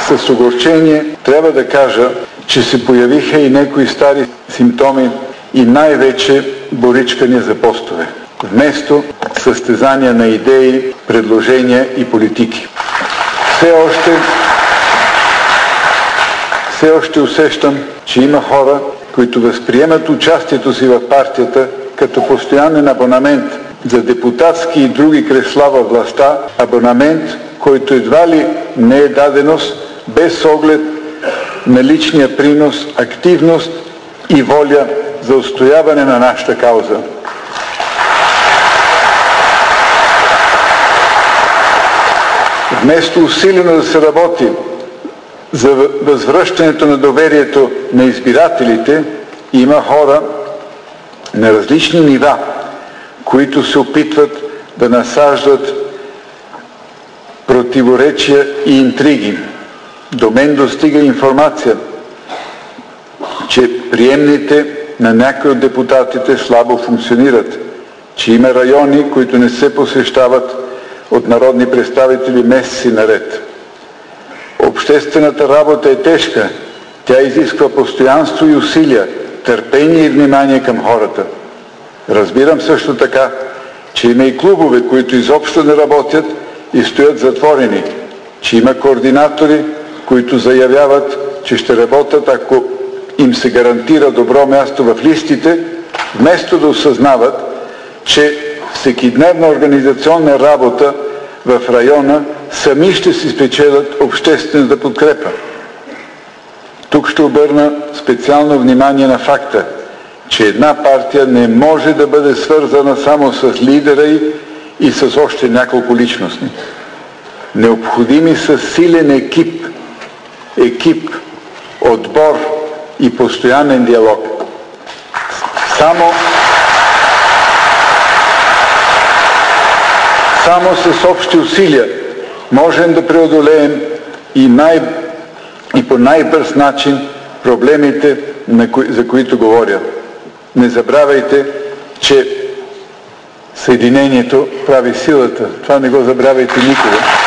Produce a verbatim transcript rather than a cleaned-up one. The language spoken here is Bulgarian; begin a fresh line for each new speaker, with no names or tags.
С огорчение трябва да кажа, че се появиха и някои стари симптоми и най-вече боричкания за постове, вместо състезания на идеи, предложения и политики. Все още, все още усещам, че има хора, които възприемат участието си в партията като постоянен абонамент за депутатски и други кресла във властта, абонамент, който едва ли не е даденост без оглед на личния принос, активност и воля за устояване на нашата кауза. Вместо усилено да се работи за възвръщането на доверието на избирателите, има хора на различни нива, които се опитват да насаждат противоречия и интриги. До мен достига информация, че приемните на някои от депутатите слабо функционират, че има райони, които не се посещават от народни представители месеци наред. Обществената работа е тежка. Тя изисква постоянство и усилия, търпение и внимание към хората. Разбирам също така, че има и клубове, които изобщо не работят и стоят затворени, че има координатори, които заявяват, че ще работят, ако им се гарантира добро място в листите, вместо да осъзнават, че всекидневна организационна работа в района сами ще си спечелят обществената подкрепа. Тук ще обърна специално внимание на факта, че една партия не може да бъде свързана само с лидера й и с още няколко личности. Необходими са силен екип, екип, отбор и постоянен диалог. Само, само с общи усилия можем да преодолеем и, най, и по най-бърз начин проблемите, на кои, за които говоря. Не забравяйте, че съединението прави силата. Това не го забравяйте никога.